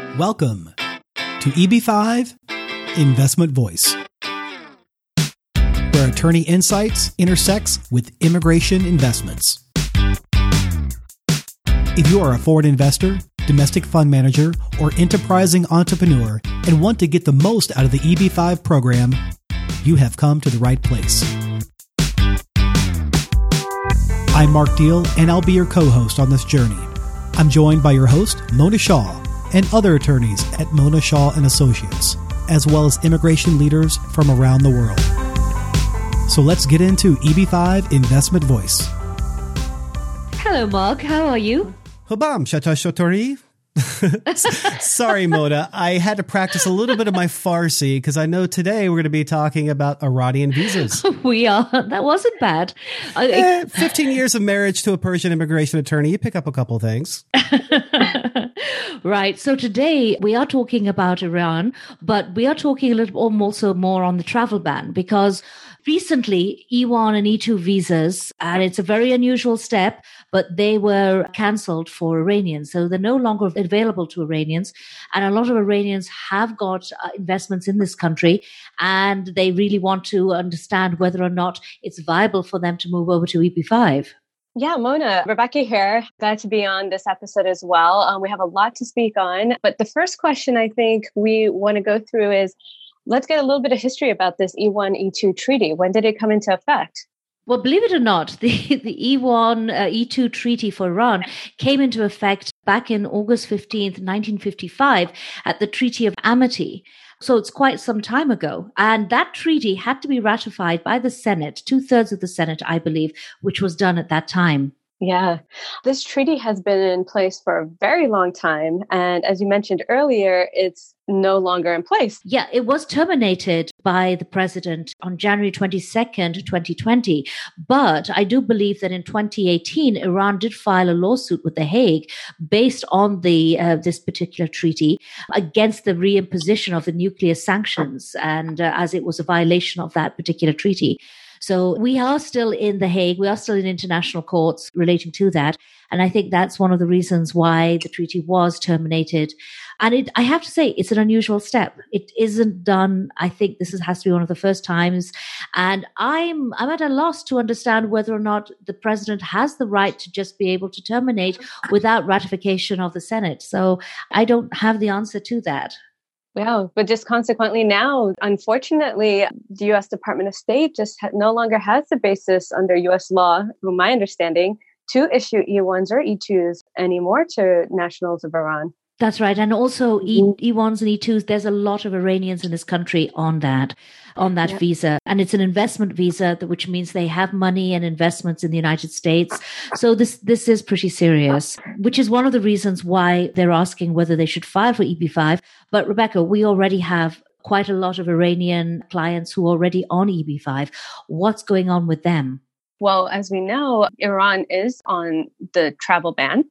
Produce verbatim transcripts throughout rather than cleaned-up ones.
Welcome to E B five Investment Voice, where attorney insights intersects with immigration investments. If you are a foreign investor, domestic fund manager, or enterprising entrepreneur and want to get the most out of the E B five program, you have come to the right place. I'm Mark Deal, and I'll be your co-host on this journey. I'm joined by your host, Mona Shaw, and other attorneys at Mona Shaw and Associates, as well as immigration leaders from around the world. So let's get into E B five Investment Voice. Hello, Mark. How are you? Hobam, Shata Shotori. Sorry, Mona. I had to practice a little bit of my Farsi because I know today we're going to be talking about Iranian visas. We are. That wasn't bad. Eh, fifteen years of marriage to a Persian immigration attorney. You pick up a couple of things. Right. So today we are talking about Iran, but we are talking a little also more on the travel ban because recently E one and E two visas, and it's a very unusual step, but they were cancelled for Iranians. So they're no longer available to Iranians. And a lot of Iranians have got uh, investments in this country, and they really want to understand whether or not it's viable for them to move over to E B five. Yeah, Mona, Rebecca here. Glad to be on this episode as well. Um, we have a lot to speak on. But the first question I think we want to go through is, let's get a little bit of history about this E one, E two treaty. When did it come into effect? Well, believe it or not, the, the E one, uh, E two treaty for Iran came into effect back in August fifteenth, nineteen fifty-five at the Treaty of Amity. So it's quite some time ago. And that treaty had to be ratified by the Senate, two thirds of the Senate, I believe, which was done at that time. Yeah, this treaty has been in place for a very long time. And as you mentioned earlier, it's no longer in place. Yeah, it was terminated by the president on January twenty-second, twenty twenty. But I do believe that in twenty eighteen, Iran did file a lawsuit with The Hague based on the uh, this particular treaty against the reimposition of the nuclear sanctions, and uh, as it was a violation of that particular treaty. So we are still in The Hague. We are still in international courts relating to that. And I think that's one of the reasons why the treaty was terminated. And it, I have to say, it's an unusual step. It isn't done. I think this is, has to be one of the first times. And I'm, I'm at a loss to understand whether or not the president has the right to just be able to terminate without ratification of the Senate. So I don't have the answer to that. Yeah, but just consequently now, unfortunately, the U S Department of State just ha- no longer has the basis under U S law, from my understanding, to issue E ones or E twos anymore to nationals of Iran. That's right. And also E, E1s and E twos, there's a lot of Iranians in this country on that, on that yep. visa. And it's an investment visa, which means they have money and investments in the United States. So this, this is pretty serious, which is one of the reasons why they're asking whether they should file for E B five. But Rebecca, we already have quite a lot of Iranian clients who are already on E B five. What's going on with them? Well, as we know, Iran is on the travel ban.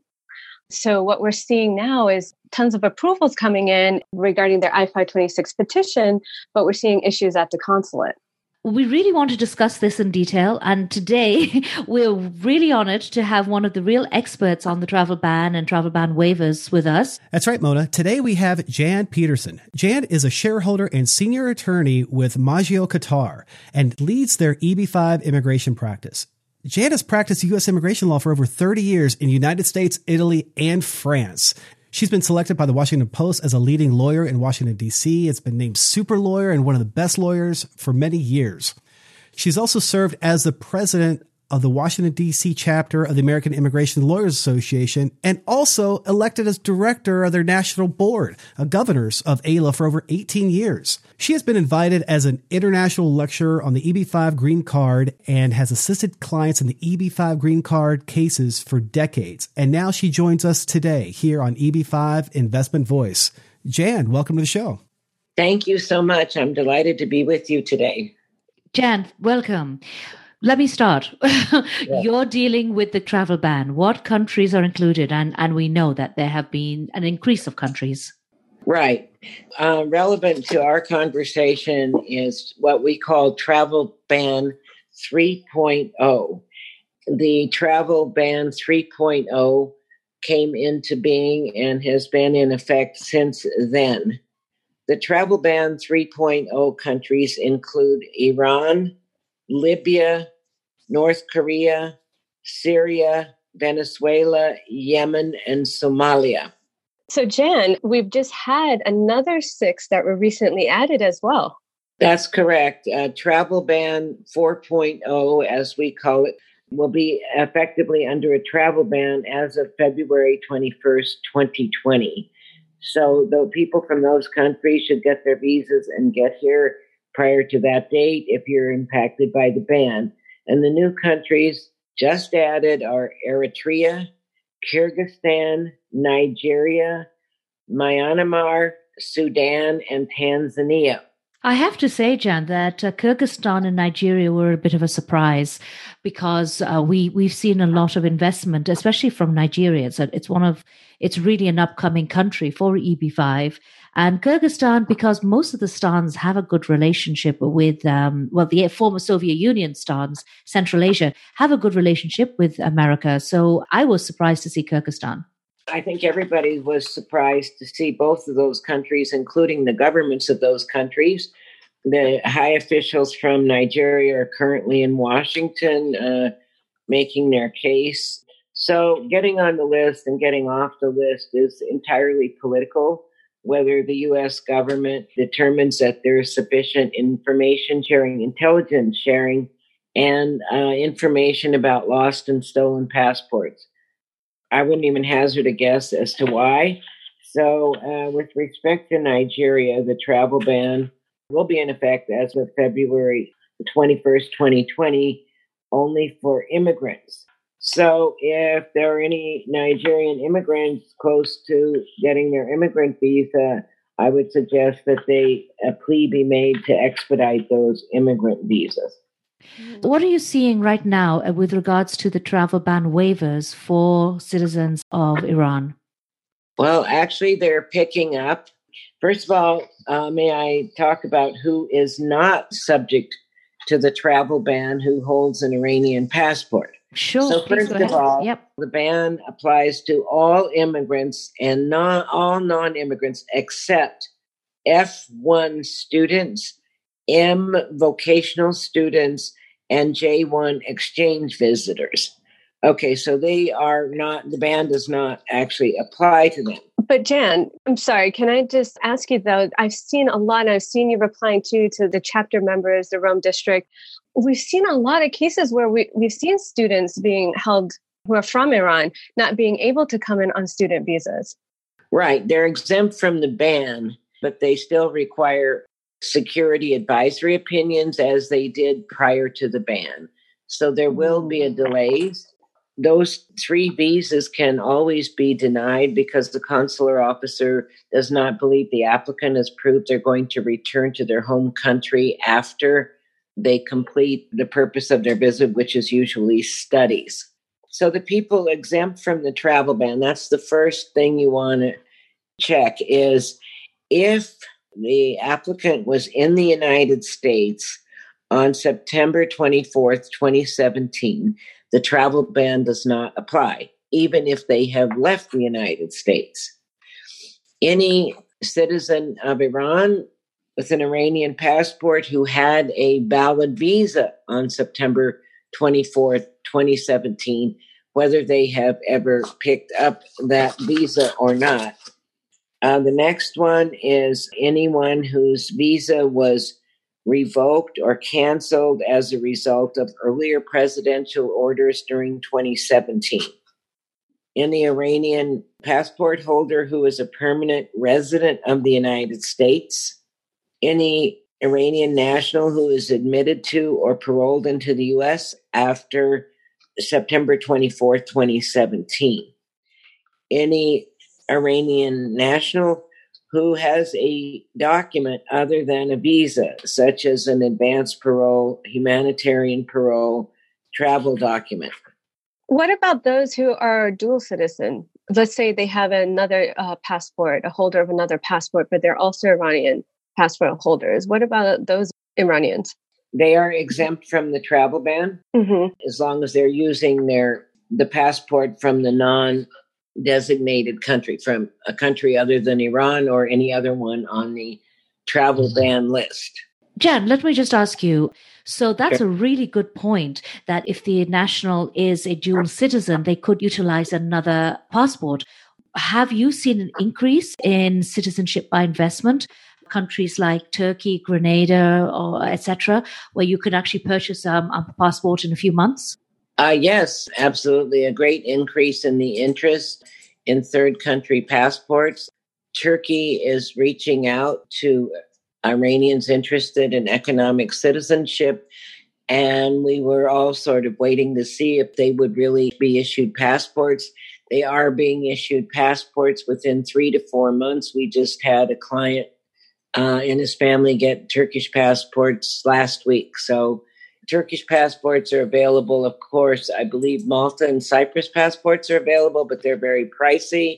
So what we're seeing now is tons of approvals coming in regarding their I five twenty-six petition, but we're seeing issues at the consulate. We really want to discuss this in detail. And today we're really honored to have one of the real experts on the travel ban and travel ban waivers with us. That's right, Mona. Today we have Jan Peterson. Jan is a shareholder and senior attorney with Maggio Qatar and leads their E B five immigration practice. Jan has practiced U S immigration law for over thirty years in the United States, Italy, and France. She's been selected by the Washington Post as a leading lawyer in Washington, D C. It's been named super lawyer and one of the best lawyers for many years. She's also served as the president of the Washington, D C chapter of the American Immigration Lawyers Association and also elected as director of their national board of governors of A I L A for over eighteen years. She has been invited as an international lecturer on the E B five green card and has assisted clients in the E B five green card cases for decades. And now she joins us today here on E B five Investment Voice. Jan, welcome to the show. Thank you so much. I'm delighted to be with you today. Jan, welcome. Let me start. Yeah. You're dealing with the travel ban. What countries are included? And, and we know that there have been an increase of countries. Right. Uh, relevant to our conversation is what we call Travel Ban three point oh. The Travel Ban three point oh came into being and has been in effect since then. The travel ban three point oh countries include Iran, Libya, North Korea, Syria, Venezuela, Yemen, and Somalia. So, Jan, we've just had another six that were recently added as well. That's correct. Uh, travel ban four point oh, as we call it, will be effectively under a travel ban as of February twenty-first, twenty twenty. So the people from those countries should get their visas and get here prior to that date if you're impacted by the ban. And the new countries just added are Eritrea, Kyrgyzstan, Nigeria, Myanmar, Sudan, and Tanzania. I have to say, Jan, that uh, Kyrgyzstan and Nigeria were a bit of a surprise because uh, we we've seen a lot of investment, especially from Nigeria. It's a, it's one of it's really an upcoming country for E B five, and Kyrgyzstan because most of the stans have a good relationship with um, well the former Soviet Union stans, Central Asia have a good relationship with America. So I was surprised to see Kyrgyzstan. I think everybody was surprised to see both of those countries, including the governments of those countries. The high officials from Nigeria are currently in Washington uh, making their case. So getting on the list and getting off the list is entirely political. Whether the U S government determines that there is sufficient information sharing, intelligence sharing, and uh, information about lost and stolen passports. I wouldn't even hazard a guess as to why. So uh, with respect to Nigeria, the travel ban will be in effect as of February twenty-first, twenty twenty, only for immigrants. So if there are any Nigerian immigrants close to getting their immigrant visa, I would suggest that they a plea be made to expedite those immigrant visas. What are you seeing right now with regards to the travel ban waivers for citizens of Iran? Well, actually, they're picking up. First of all, uh, may I talk about who is not subject to the travel ban who holds an Iranian passport? Sure. So first of all, yep. The ban applies to all immigrants and non, all non-immigrants except F one students, M vocational students, and J one exchange visitors. Okay, so they are not, the ban does not actually apply to them. But Jan, I'm sorry, can I just ask you though, I've seen a lot, I've seen you replying to, to the chapter members, the Rome district. We've seen a lot of cases where we, we've seen students being held who are from Iran, not being able to come in on student visas. Right, they're exempt from the ban, but they still require security advisory opinions as they did prior to the ban. So there will be a delay. Those three visas can always be denied because the consular officer does not believe the applicant has proved they're going to return to their home country after they complete the purpose of their visit, which is usually studies. So the people exempt from the travel ban, that's the first thing you want to check is if the applicant was in the United States on September twenty-fourth, twenty seventeen, the travel ban does not apply, even if they have left the United States. Any citizen of Iran with an Iranian passport who had a valid visa on September twenty-fourth, twenty seventeen, whether they have ever picked up that visa or not. Uh, the next one is anyone whose visa was revoked or canceled as a result of earlier presidential orders during twenty seventeen. Any Iranian passport holder who is a permanent resident of the United States. Any Iranian national who is admitted to or paroled into the U S after September twenty-fourth, twenty seventeen. Any Iranian national who has a document other than a visa, such as an advanced parole, humanitarian parole, travel document. What about those who are dual citizen? Let's say they have another uh, passport, a holder of another passport, but they're also Iranian passport holders. What about those Iranians? They are exempt from the travel ban, mm-hmm. as long as they're using their the passport from the non designated country, from a country other than Iran or any other one on the travel ban list. Jan, let me just ask you. So that's Sure. a really good point, that if the national is a dual citizen, they could utilize another passport. Have you seen an increase in citizenship by investment? Countries like Turkey, Grenada, or et cetera, where you can actually purchase um, a passport in a few months? Uh, yes, absolutely. A great increase in the interest in third country passports. Turkey is reaching out to Iranians interested in economic citizenship, and we were all sort of waiting to see if they would really be issued passports. They are being issued passports within three to four months. We just had a client uh, and his family get Turkish passports last week. So Turkish passports are available. Of course, I believe Malta and Cyprus passports are available, but they're very pricey.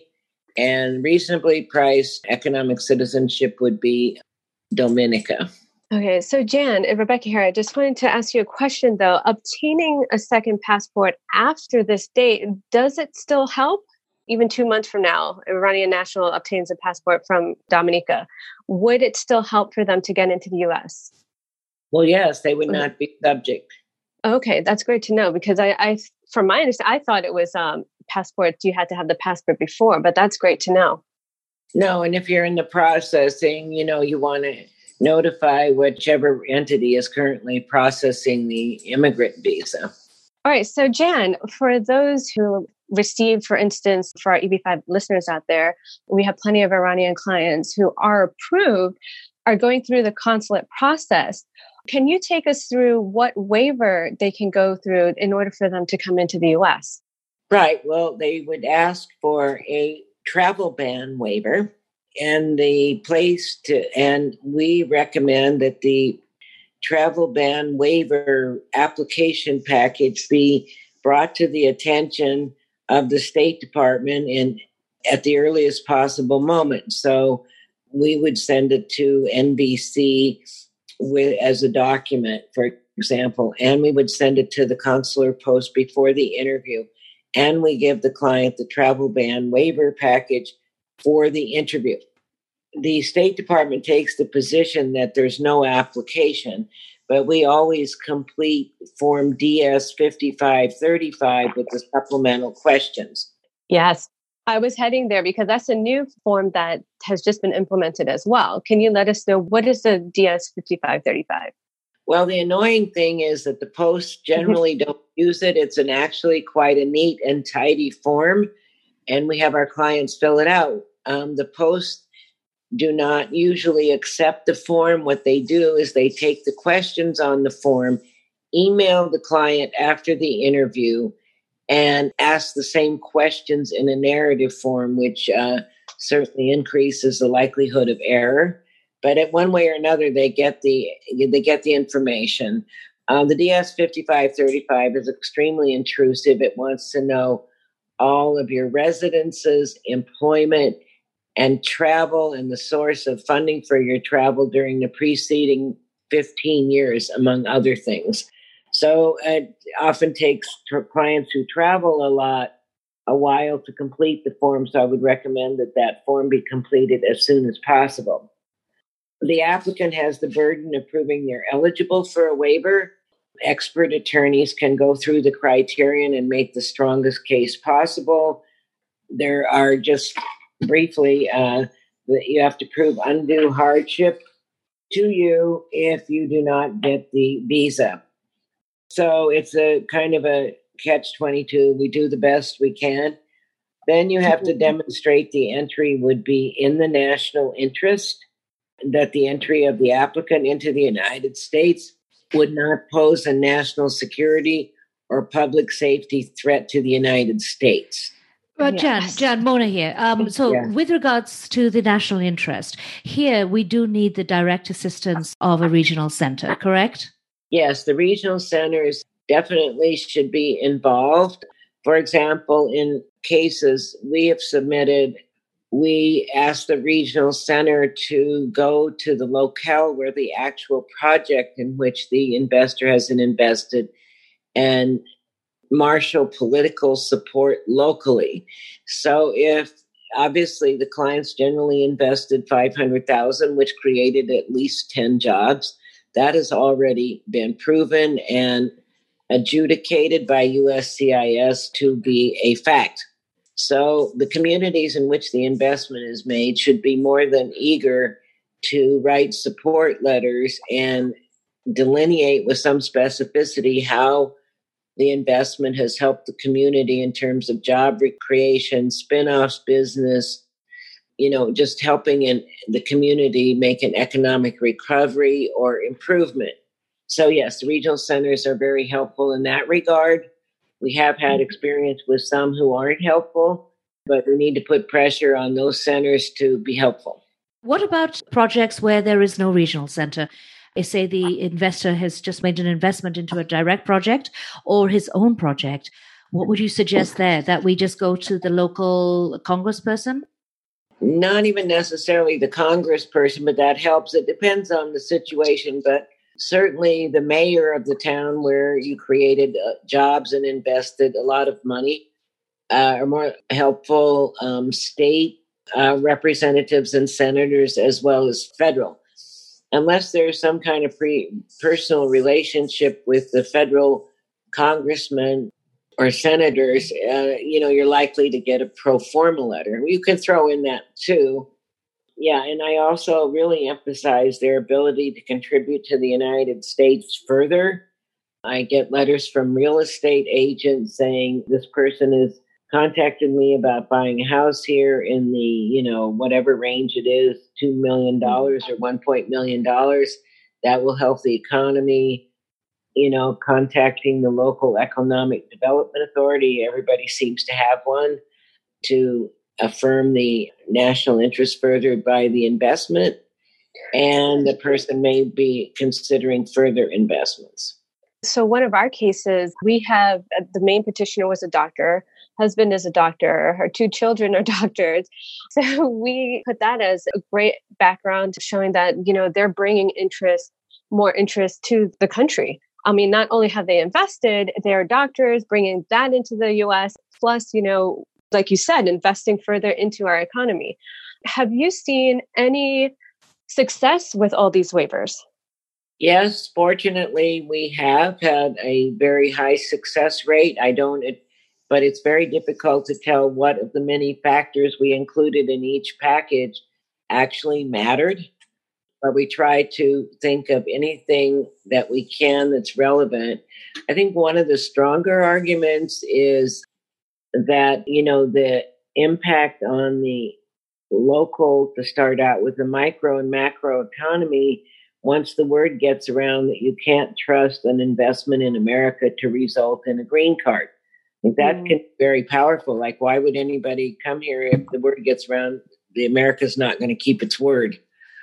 And reasonably priced economic citizenship would be Dominica. Okay, so Jan, Rebecca here, I just wanted to ask you a question though. Obtaining a second passport after this date, does it still help? Even two months from now, Iranian national obtains a passport from Dominica. Would it still help for them to get into the U S? Well, yes, they would not be subject. Okay, that's great to know, because I, I from my understanding, I thought it was um, passports, you had to have the passport before, but that's great to know. No, and if you're in the processing, you know, you want to notify whichever entity is currently processing the immigrant visa. All right. So Jan, for those who receive, for instance, for our E B five listeners out there, we have plenty of Iranian clients who are approved, are going through the consulate process. Can you take us through what waiver they can go through in order for them to come into the U S? Right. Well, they would ask for a travel ban waiver. And the place to, and we recommend that the travel ban waiver application package be brought to the attention of the State Department in at the earliest possible moment. So we would send it to N B C with, as a document, for example, and we would send it to the consular post before the interview. And we give the client the travel ban waiver package for the interview. The State Department takes the position that there's no application, but we always complete Form D S fifty-five thirty-five with the supplemental questions. Yes, I was heading there because that's a new form that has just been implemented as well. Can you let us know, what is the D S fifty-five thirty-five? Well, the annoying thing is that the posts generally don't use it. It's an actually quite a neat and tidy form, and we have our clients fill it out. Um, the posts do not usually accept the form. What they do is they take the questions on the form, email the client after the interview, and ask the same questions in a narrative form, which uh, certainly increases the likelihood of error. But at one way or another, they get the they get the information. Um, the D S fifty-five thirty-five is extremely intrusive. It wants to know all of your residences, employment, and travel, and the source of funding for your travel during the preceding fifteen years, among other things. So it often takes clients who travel a lot a while to complete the form. So I would recommend that that form be completed as soon as possible. The applicant has the burden of proving they're eligible for a waiver. Expert attorneys can go through the criterion and make the strongest case possible. There are just briefly, uh, that you have to prove undue hardship to you if you do not get the visa. So it's a kind of a catch twenty-two. We do the best we can. Then you have to demonstrate the entry would be in the national interest, that the entry of the applicant into the United States would not pose a national security or public safety threat to the United States. Well, Jan, Yes. Jan, Mona here. Um, so Yeah. with regards to the national interest, here we do need the direct assistance of a regional center, correct? Yes, the regional centers definitely should be involved. For example, in cases we have submitted, we ask the regional center to go to the locale where the actual project in which the investor has invested and marshal political support locally. So if obviously the clients generally invested five hundred thousand dollars, which created at least ten jobs, that has already been proven and adjudicated by U S C I S to be a fact. So the communities in which the investment is made should be more than eager to write support letters and delineate with some specificity how the investment has helped the community in terms of job creation, spin-offs, business, you know, just helping in the community make an economic recovery or improvement. So yes, the regional centers are very helpful in that regard. We have had experience with some who aren't helpful, but we need to put pressure on those centers to be helpful. What about projects where there is no regional center? I say the investor has just made an investment into a direct project or his own project. What would you suggest there? That we just go to the local congressperson? Not even necessarily the congressperson, but that helps. It depends on the situation, but certainly the mayor of the town where you created uh, jobs and invested a lot of money uh, are more helpful. Um, state uh, representatives and senators as well as federal. Unless there's some kind of pre- personal relationship with the federal congressman or senators, uh, you know, you're likely to get a pro forma letter. You can throw in that too. Yeah, and I also really emphasize their ability to contribute to the United States further. I get letters from real estate agents saying this person has contacted me about buying a house here in the, you know, whatever range it is, two million dollars or one point million dollars. That will help the economy. You know, contacting the local economic development authority. Everybody seems to have one to affirm the national interest furthered by the investment. And the person may be considering further investments. So one of our cases, we have the main petitioner was a doctor, husband is a doctor, her two children are doctors. So we put that as a great background showing that, you know, they're bringing interest, more interest to the country. I mean, not only have they invested, they're doctors bringing that into the U S, plus, you know, like you said, investing further into our economy. Have you seen any success with all these waivers? Yes, fortunately, we have had a very high success rate. I don't, it, but it's very difficult to tell what of the many factors we included in each package actually mattered. But we try to think of anything that we can that's relevant. I think one of the stronger arguments is that, you know, the impact on the local, to start out with the micro and macro economy, once the word gets around that you can't trust an investment in America to result in a green card. I think that mm. can be very powerful. Like, why would anybody come here if the word gets around, the America's not going to keep its word?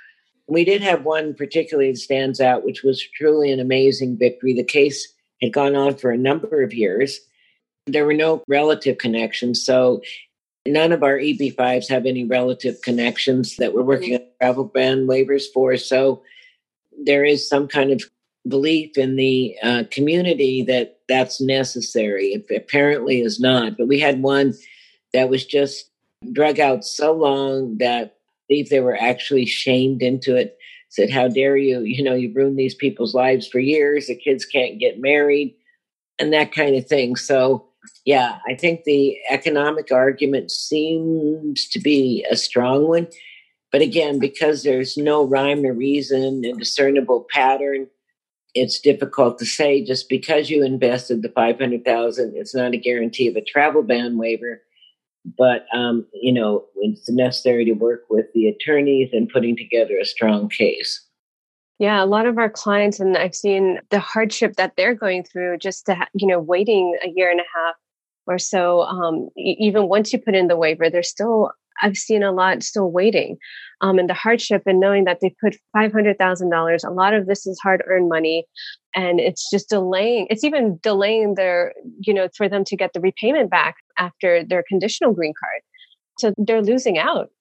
We did have one particularly that stands out, which was truly an amazing victory. The case had gone on for a number of years. There were no relative connections. So none of our E B fives have any relative connections that we're working on travel ban waivers for. So there is some kind of belief in the uh, community that that's necessary. It apparently is not. But we had one that was just drug out so long that believe they were actually shamed into it, said, how dare you, you know, you've ruined these people's lives for years, the kids can't get married, and that kind of thing. So, yeah, I think the economic argument seems to be a strong one. But again, because there's no rhyme or reason and discernible pattern, it's difficult to say just because you invested the five hundred thousand dollars, it's not a guarantee of a travel ban waiver. But, um, you know, it's necessary to work with the attorneys and putting together a strong case. Yeah, a lot of our clients, and I've seen the hardship that they're going through just to, ha- you know, waiting a year and a half or so. Um, e- even once you put in the waiver, there's still, I've seen a lot still waiting. Um, and the hardship and knowing that they put five hundred thousand dollars, a lot of this is hard-earned money. And it's just delaying, it's even delaying their, you know, for them to get the repayment back after their conditional green card. So they're losing out.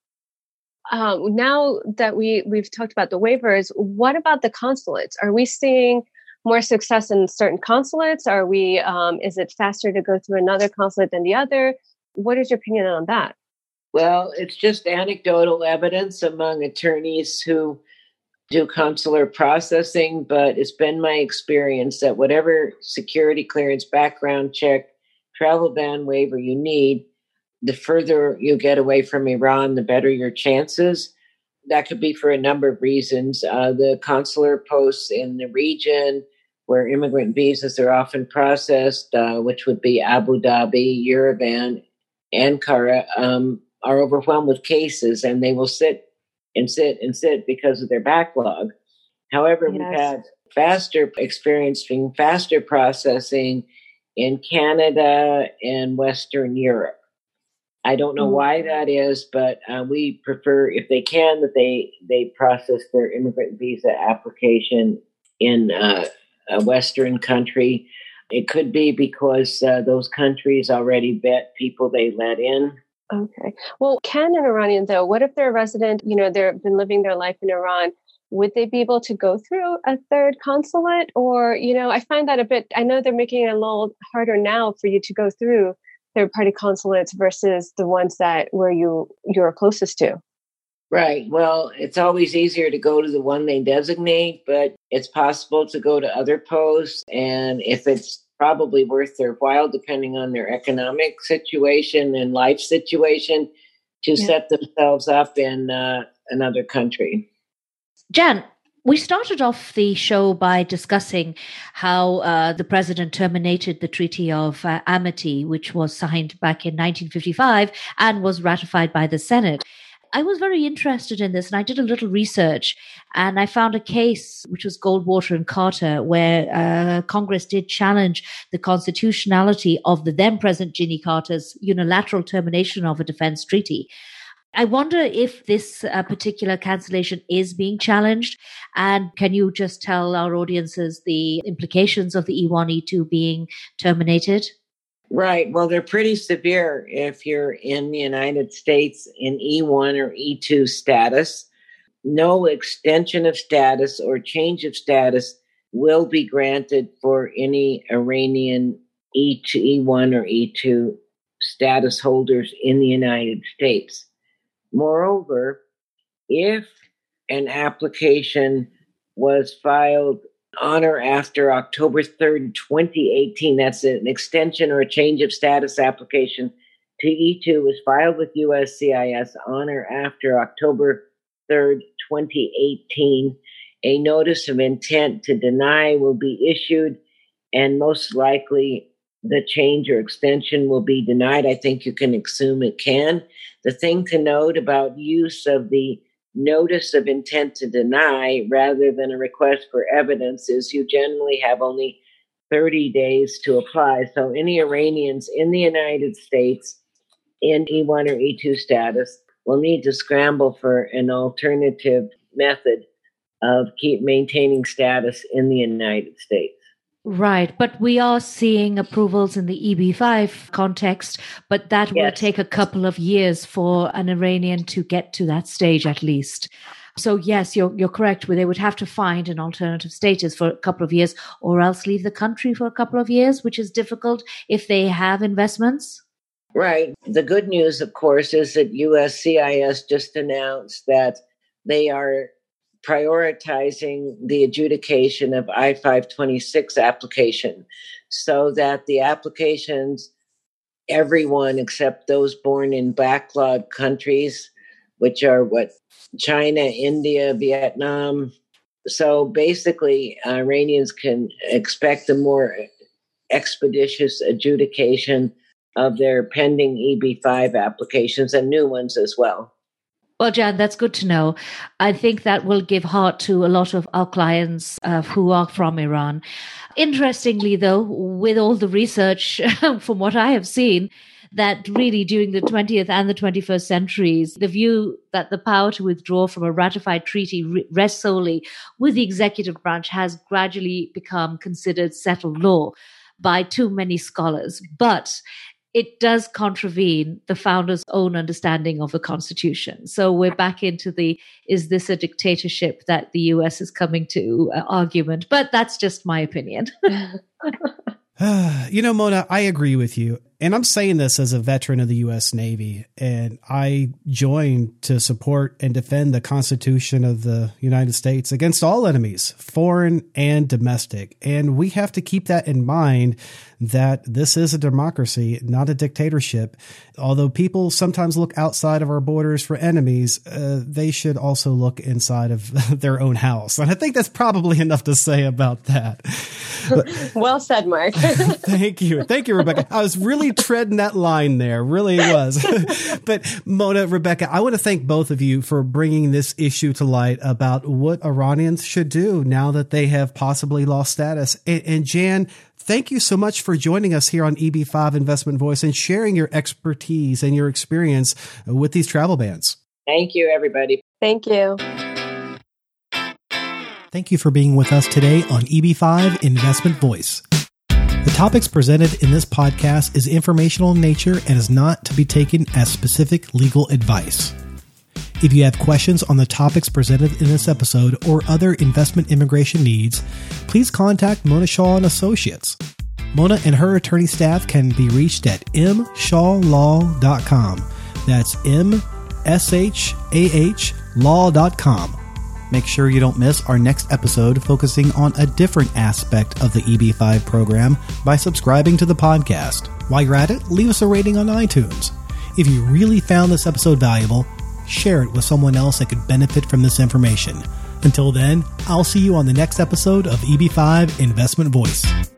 Um, now that we, we've talked about the waivers, what about the consulates? Are we seeing more success in certain consulates? Are we, um, is it faster to go through another consulate than the other? What is your opinion on that? Well, it's just anecdotal evidence among attorneys who do consular processing, but it's been my experience that whatever security clearance, background check, travel ban waiver you need, the further you get away from Iran, the better your chances. That could be for a number of reasons. Uh, the consular posts in the region where immigrant visas are often processed, uh, which would be Abu Dhabi, Yerevan, Ankara, um, are overwhelmed with cases, and they will sit and sit and sit because of their backlog. However, yes. we've had faster experiencing faster processing in Canada and Western Europe. I don't know mm-hmm. why that is, but uh, we prefer, if they can, that they, they process their immigrant visa application in uh, a Western country. It could be because uh, those countries already vet people they let in. Okay. Well, can an Iranian, though, what if they're a resident, you know, they've been living their life in Iran, would they be able to go through a third consulate? Or, you know, I find that a bit, I know they're making it a little harder now for you to go through third-party consulates versus the ones that where you, you're closest to. Right. Well, it's always easier to go to the one they designate, but it's possible to go to other posts. And if it's probably worth their while, depending on their economic situation and life situation, to yeah. set themselves up in uh, another country. Jan, we started off the show by discussing how uh, the president terminated the Treaty of uh, Amity, which was signed back in nineteen fifty-five and was ratified by the Senate. I was very interested in this, and I did a little research, and I found a case, which was Goldwater and Carter, where uh, Congress did challenge the constitutionality of the then President Jimmy Carter's unilateral termination of a defense treaty. I wonder if this uh, particular cancellation is being challenged, and can you just tell our audiences the implications of the E one, E two being terminated? Right. Well, they're pretty severe if you're in the United States in E one or E two status. No extension of status or change of status will be granted for any Iranian E two, E one or E two status holders in the United States. Moreover, if an application was filed on or after October third, twenty eighteen, that's an extension or a change of status application to E two, was filed with U S C I S on or after October third, twenty eighteen, a notice of intent to deny will be issued, and most likely the change or extension will be denied. I think you can assume it can. The thing to note about use of the notice of intent to deny rather than a request for evidence is you generally have only thirty days to apply. So any Iranians in the United States in E one or E two status will need to scramble for an alternative method of keep maintaining status in the United States. Right. But we are seeing approvals in the E B five context, but that will yes. take a couple of years for an Iranian to get to that stage at least. So yes, you're you're correct. They would have to find an alternative status for a couple of years or else leave the country for a couple of years, which is difficult if they have investments. Right. The good news, of course, is that U S C I S just announced that they are prioritizing the adjudication of I five twenty-six application so that the applications, everyone except those born in backlog countries, which are what, China, India, Vietnam. So basically, uh, Iranians can expect a more expeditious adjudication of their pending E B five applications and new ones as well. Well, Jan, that's good to know. I think that will give heart to a lot of our clients uh, who are from Iran. Interestingly, though, with all the research from what I have seen, that really during the twentieth and the twenty-first centuries, the view that the power to withdraw from a ratified treaty rests solely with the executive branch has gradually become considered settled law by too many scholars. But it does contravene the founders' own understanding of the Constitution. So we're back into the, is this a dictatorship that the U S is coming to uh, argument? But that's just my opinion. You know, Mona, I agree with you. And I'm saying this as a veteran of the U S Navy, and I joined to support and defend the Constitution of the United States against all enemies, foreign and domestic. And we have to keep that in mind, that this is a democracy, not a dictatorship. Although people sometimes look outside of our borders for enemies, uh, they should also look inside of their own house. And I think that's probably enough to say about that. But, well said, Mark. Thank you. Thank you, Rebecca. I was really treading that line there. Really was. But Mona, Rebecca, I want to thank both of you for bringing this issue to light about what Iranians should do now that they have possibly lost status. And, and Jan, thank you so much for joining us here on E B five Investment Voice and sharing your expertise and your experience with these travel bans. Thank you, everybody. Thank you. Thank you for being with us today on E B five Investment Voice. The topics presented in this podcast is informational in nature and is not to be taken as specific legal advice. If you have questions on the topics presented in this episode or other investment immigration needs, please contact Mona Shaw and Associates. Mona and her attorney staff can be reached at m shaw law dot com. That's M S H A H law dot com. Make sure you don't miss our next episode focusing on a different aspect of the E B five program by subscribing to the podcast. While you're at it, leave us a rating on iTunes. If you really found this episode valuable, share it with someone else that could benefit from this information. Until then, I'll see you on the next episode of E B five Investment Voice.